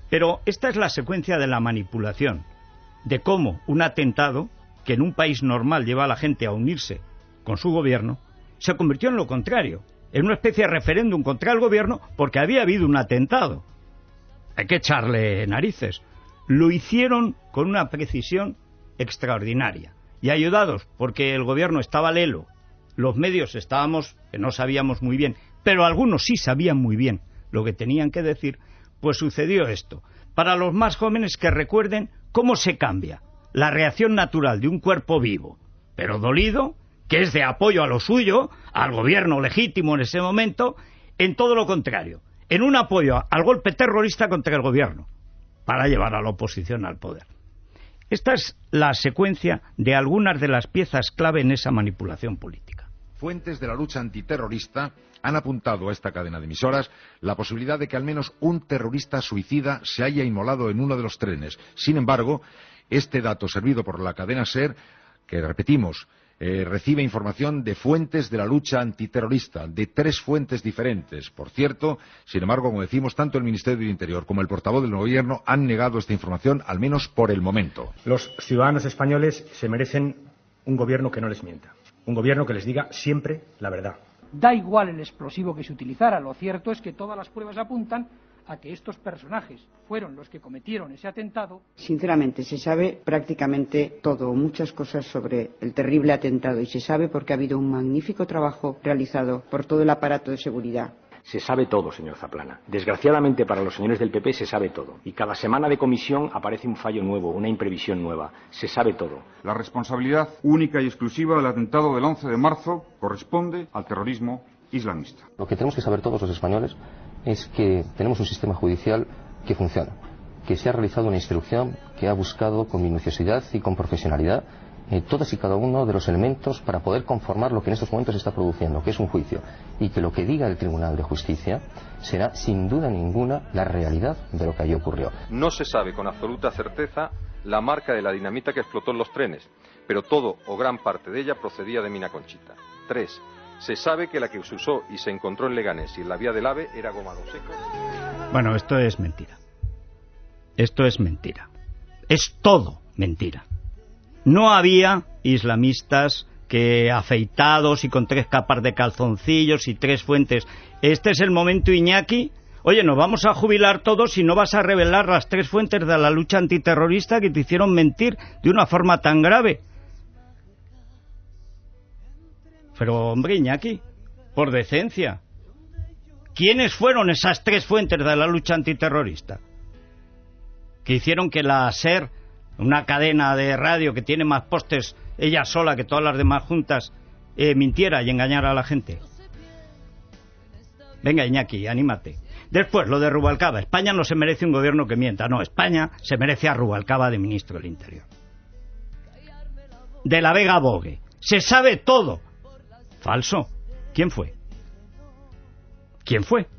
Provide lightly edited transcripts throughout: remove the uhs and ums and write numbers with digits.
Pero esta es la secuencia de la manipulación, de cómo un atentado, que en un país normal lleva a la gente a unirse con su gobierno, se convirtió en lo contrario, en una especie de referéndum contra el gobierno porque había habido un atentado. Hay que echarle narices. Lo hicieron con una precisión extraordinaria y ayudados porque el gobierno estaba lelo, los medios estábamos que no sabíamos muy bien, pero algunos sí sabían muy bien lo que tenían que decir. Pues sucedió esto. Para los más jóvenes, que recuerden cómo se cambia la reacción natural de un cuerpo vivo, pero dolido, que es de apoyo a lo suyo, al gobierno legítimo en ese momento, en todo lo contrario, en un apoyo al golpe terrorista contra el gobierno, para llevar a la oposición al poder. Esta es la secuencia de algunas de las piezas clave en esa manipulación política. Fuentes de la lucha antiterrorista han apuntado a esta cadena de emisoras la posibilidad de que al menos un terrorista suicida se haya inmolado en uno de los trenes. Sin embargo, este dato servido por la cadena SER, que repetimos, recibe información de fuentes de la lucha antiterrorista, de 3 fuentes diferentes. Por cierto, sin embargo, como decimos, tanto el Ministerio del Interior como el portavoz del Gobierno han negado esta información, al menos por el momento. Los ciudadanos españoles se merecen un gobierno que no les mienta, un gobierno que les diga siempre la verdad. Da igual el explosivo que se utilizara, lo cierto es que todas las pruebas apuntan a que estos personajes fueron los que cometieron ese atentado. Sinceramente, se sabe prácticamente todo, muchas cosas sobre el terrible atentado, y se sabe porque ha habido un magnífico trabajo realizado por todo el aparato de seguridad. Se sabe todo, señor Zaplana. Desgraciadamente para los señores del PP se sabe todo. Y cada semana de comisión aparece un fallo nuevo, una imprevisión nueva. Se sabe todo. La responsabilidad única y exclusiva del atentado del 11 de marzo corresponde al terrorismo islamista. Lo que tenemos que saber todos los españoles es que tenemos un sistema judicial que funciona, que se ha realizado una instrucción que ha buscado con minuciosidad y con profesionalidad todos y cada uno de los elementos para poder conformar lo que en estos momentos se está produciendo, que es un juicio, y que lo que diga el Tribunal de Justicia será sin duda ninguna la realidad de lo que allí ocurrió. No se sabe con absoluta certeza la marca de la dinamita que explotó en los trenes, pero todo o gran parte de ella procedía de Mina Conchita. 3. Se sabe que la que se usó y se encontró en Leganés y en la vía del AVE era gomado seco. Bueno, esto es mentira. Esto es mentira. Es todo mentira. No había islamistas que afeitados y con 3 capas de calzoncillos y 3 fuentes. Este es el momento, Iñaki. Oye, nos vamos a jubilar todos y no vas a revelar las 3 fuentes de la lucha antiterrorista que te hicieron mentir de una forma tan grave. Pero, hombre, Iñaki, por decencia, ¿quiénes fueron esas 3 fuentes de la lucha antiterrorista? Que hicieron que la SER, una cadena de radio que tiene más postes ella sola que todas las demás juntas, mintiera y engañara a la gente. Venga, Iñaki, anímate. Después, lo de Rubalcaba. España no se merece un gobierno que mienta. No, España se merece a Rubalcaba de ministro del Interior. De la Vega Bogue. Se sabe todo. Falso. ¿Quién fue? ¿Quién fue?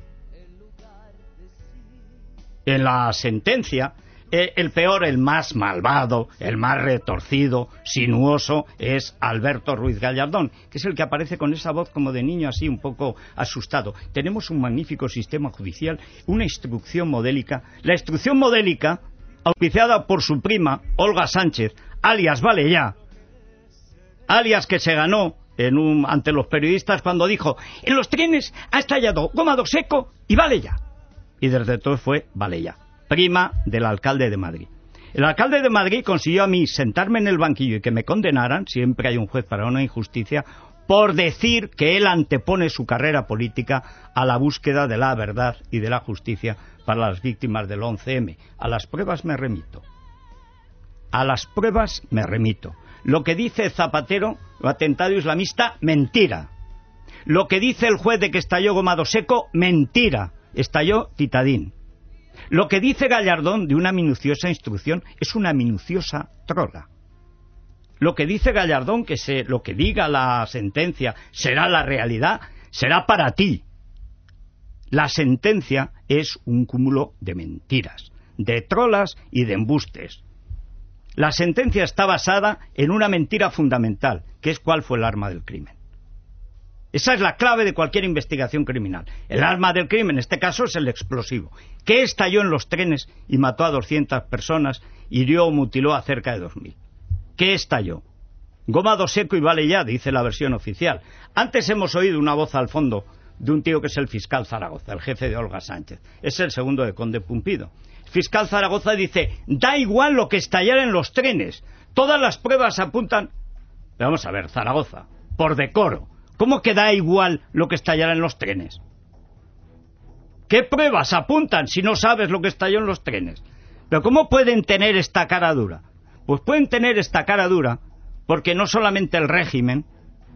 En la sentencia, el peor, el más malvado, el más retorcido, sinuoso, es Alberto Ruiz Gallardón, que es el que aparece con esa voz como de niño así un poco asustado. Tenemos un magnífico sistema judicial, una instrucción modélica. La instrucción modélica, auspiciada por su prima, Olga Sánchez, alias Valellá, alias que se ganó ante los periodistas cuando dijo: en los trenes ha estallado gomado seco y Valellá. Y desde entonces fue Valellá, prima del alcalde de Madrid. El alcalde de Madrid consiguió a mí sentarme en el banquillo y que me condenaran, siempre hay un juez para una injusticia, por decir que él antepone su carrera política a la búsqueda de la verdad y de la justicia para las víctimas del 11M. A las pruebas me remito. A las pruebas me remito. Lo que dice Zapatero, atentado islamista, mentira. Lo que dice el juez de que estalló gomado seco, mentira. Estalló Titadín. Lo que dice Gallardón de una minuciosa instrucción es una minuciosa trola. Lo que dice Gallardón, lo que diga la sentencia será la realidad, será para ti. La sentencia es un cúmulo de mentiras, de trolas y de embustes. La sentencia está basada en una mentira fundamental, que es cuál fue el arma del crimen. Esa es la clave de cualquier investigación criminal. El arma del crimen, en este caso, es el explosivo. ¿Qué estalló en los trenes y mató a 200 personas, hirió o mutiló a cerca de 2000? ¿Qué estalló? Goma do seco y vale ya, dice la versión oficial. Antes hemos oído una voz al fondo de un tío que es el fiscal Zaragoza, el jefe de Olga Sánchez. Es el segundo de Conde Pumpido. El fiscal Zaragoza dice, da igual lo que estallara en los trenes. Todas las pruebas apuntan... Pero vamos a ver, Zaragoza, por decoro, ¿cómo que da igual lo que estallara en los trenes? ¿Qué pruebas apuntan si no sabes lo que estalló en los trenes? ¿Pero cómo pueden tener esta cara dura? Pues pueden tener esta cara dura porque no solamente el régimen,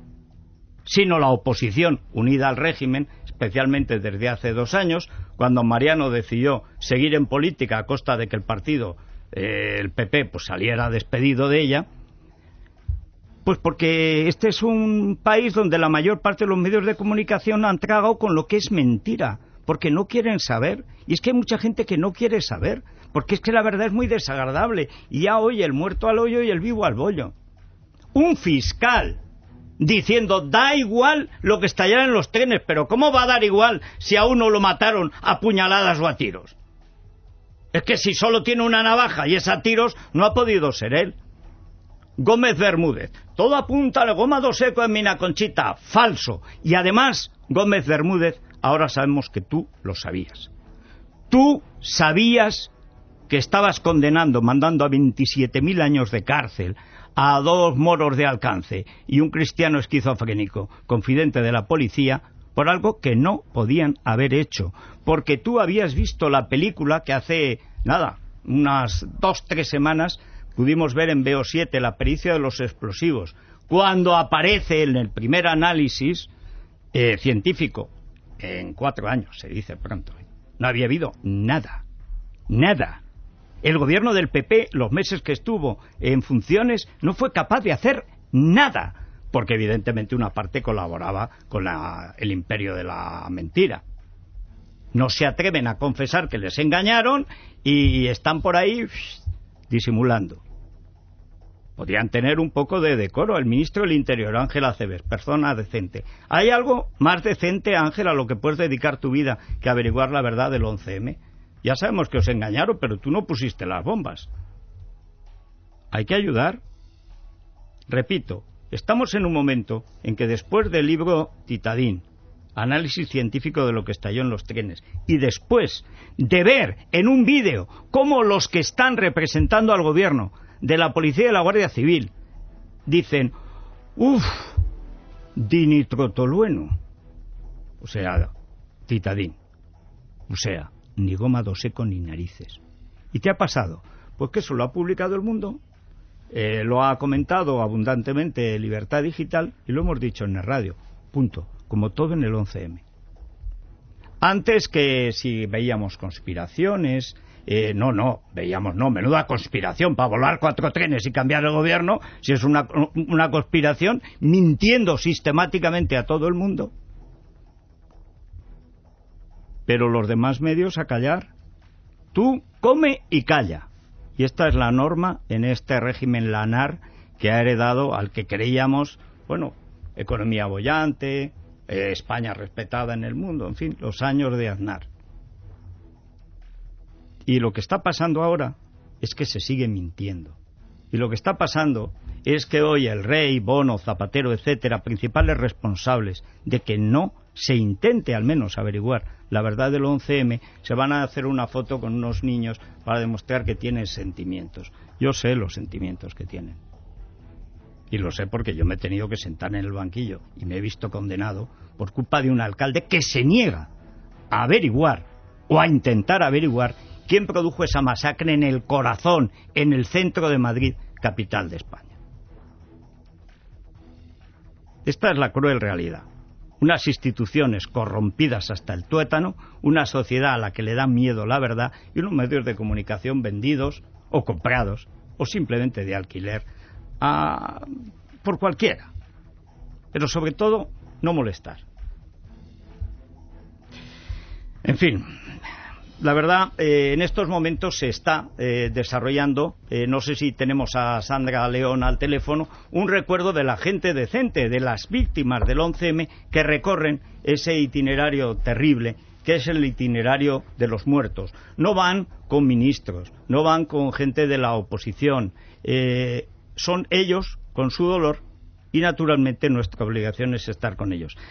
sino la oposición unida al régimen, especialmente desde hace 2 años, cuando Mariano decidió seguir en política a costa de que el partido, el PP, pues saliera despedido de ella, pues porque este es un país donde la mayor parte de los medios de comunicación han tragado con lo que es mentira, porque no quieren saber, y es que hay mucha gente que no quiere saber, porque es que la verdad es muy desagradable, y ya oye el muerto al hoyo y el vivo al bollo. Un fiscal diciendo, da igual lo que estallara en los trenes, pero ¿cómo va a dar igual si a uno lo mataron a puñaladas o a tiros? Es que si solo tiene una navaja y es a tiros, no ha podido ser él. Gómez Bermúdez, todo apunta a Goma do Seco en Mina Conchita, falso. Y además, Gómez Bermúdez, ahora sabemos que tú lo sabías. Tú sabías que estabas condenando, mandando a 27.000 años de cárcel a 2 moros de Alcance y un cristiano esquizofrénico, confidente de la policía, por algo que no podían haber hecho. Porque tú habías visto la película que hace, unas 2-3 semanas pudimos ver en BO7, La pericia de los explosivos, cuando aparece en el primer análisis científico, en 4 años, se dice pronto, no había habido nada. El gobierno del PP, los meses que estuvo en funciones, no fue capaz de hacer nada, porque evidentemente una parte colaboraba con el imperio de la mentira. No se atreven a confesar que les engañaron y están por ahí disimulando. Podrían tener un poco de decoro. El ministro del Interior, Ángel Acebes, persona decente. ¿Hay algo más decente, Ángel, a lo que puedes dedicar tu vida que averiguar la verdad del 11M? Ya sabemos que os engañaron, pero tú no pusiste las bombas. Hay que ayudar. Repito, estamos en un momento en que después del libro Titadín, análisis científico de lo que estalló en los trenes, y después de ver en un vídeo cómo los que están representando al gobierno, de la policía y de la Guardia Civil, dicen, dinitrotolueno, o sea, Titadín, o sea, ni goma do seco ni narices. ¿Y qué ha pasado? Pues que eso lo ha publicado El Mundo, lo ha comentado abundantemente Libertad Digital y lo hemos dicho en el radio. Punto. Como todo en el 11M. Antes que si veíamos conspiraciones, menuda conspiración para volar 4 trenes y cambiar el gobierno, si es una conspiración, mintiendo sistemáticamente a todo el mundo. Pero los demás medios a callar. Tú come y calla. Y esta es la norma en este régimen lanar que ha heredado al que creíamos, economía boyante, España respetada en el mundo, en fin, los años de Aznar. Y lo que está pasando ahora es que se sigue mintiendo. Y lo que está pasando es que hoy el Rey, Bono, Zapatero, etcétera, principales responsables de que no se intente al menos averiguar la verdad del 11M, se van a hacer una foto con unos niños para demostrar que tienen sentimientos. Yo sé los sentimientos que tienen. Y lo sé porque yo me he tenido que sentar en el banquillo y me he visto condenado por culpa de un alcalde que se niega a averiguar o a intentar averiguar quién produjo esa masacre en el corazón, en el centro de Madrid, capital de España. Esta es la cruel realidad. Unas instituciones corrompidas hasta el tuétano, una sociedad a la que le da miedo la verdad y unos medios de comunicación vendidos o comprados o simplemente de alquiler por cualquiera. Pero sobre todo, no molestar. En fin, la verdad, en estos momentos se está desarrollando, no sé si tenemos a Sandra León al teléfono, un recuerdo de la gente decente, de las víctimas del 11M que recorren ese itinerario terrible, que es el itinerario de los muertos. No van con ministros, no van con gente de la oposición, son ellos con su dolor y naturalmente nuestra obligación es estar con ellos.